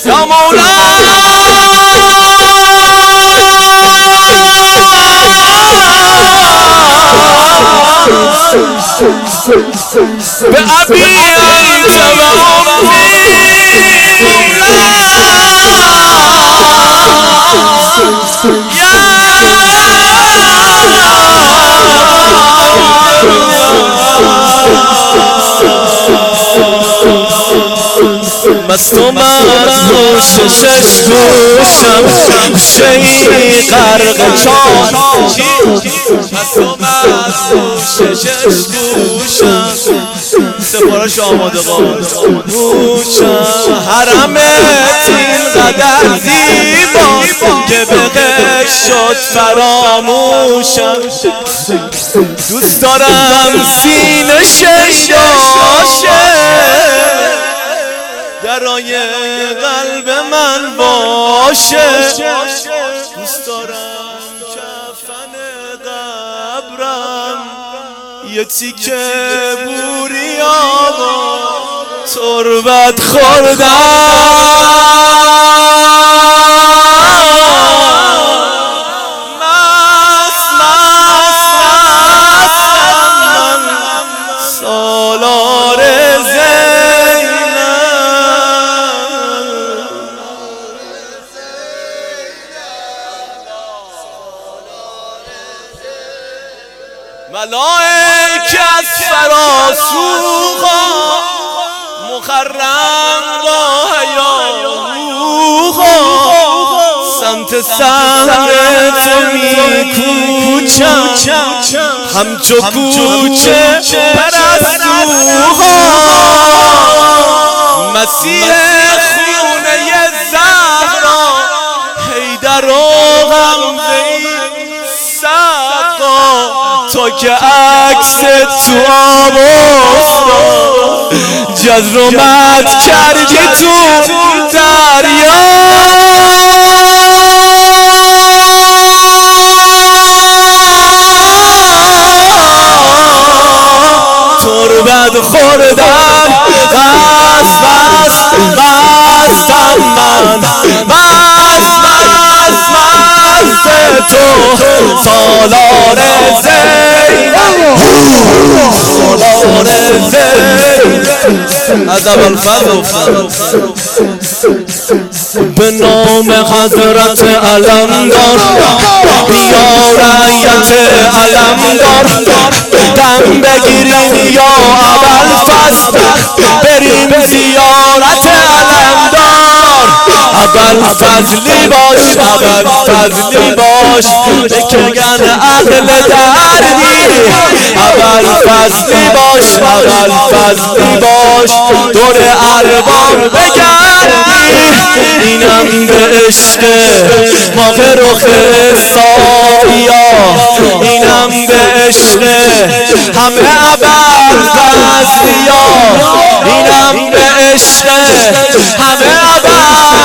یا مولا به ابی انت و امی مست و مدهوش شش گوشم گوشه‌ای غرق چار مست و مدهوش شش گوشم سفارش آماده گوشم حرمت اینقدر زیبا که به غش شد فراموشم دوست دارم سینه شیداشه درای قلب من باشه دوست دارم کفن قبرم یه تیکه بوریا تربت خوردم سالار ملائکه از فراسوخا مخرم با هیاهوخا سمت سهر تو میکوچم همچو کوچه پرستوخا مسیح خونه زهرا حیدر و غمزه تا که عکس تو آب افتاد جذر و مد کردی تو دریا تربت خوردم بستم من تو سالار سالار ادب الفضل به نام حضرت علمدار یا رعیت علمدار دم بگیریم یا ابوالفضل بریم زیارت علمدار ابوالفضلی باش ابوالفضلی باش بکن اهل دردی ابوالفضلی باش ابوالفضلی باش دور ارباب بگردی اینم به عشق ماه رخ سایا اینم به عشق همه ابوالفضلیا اینم به عشق همه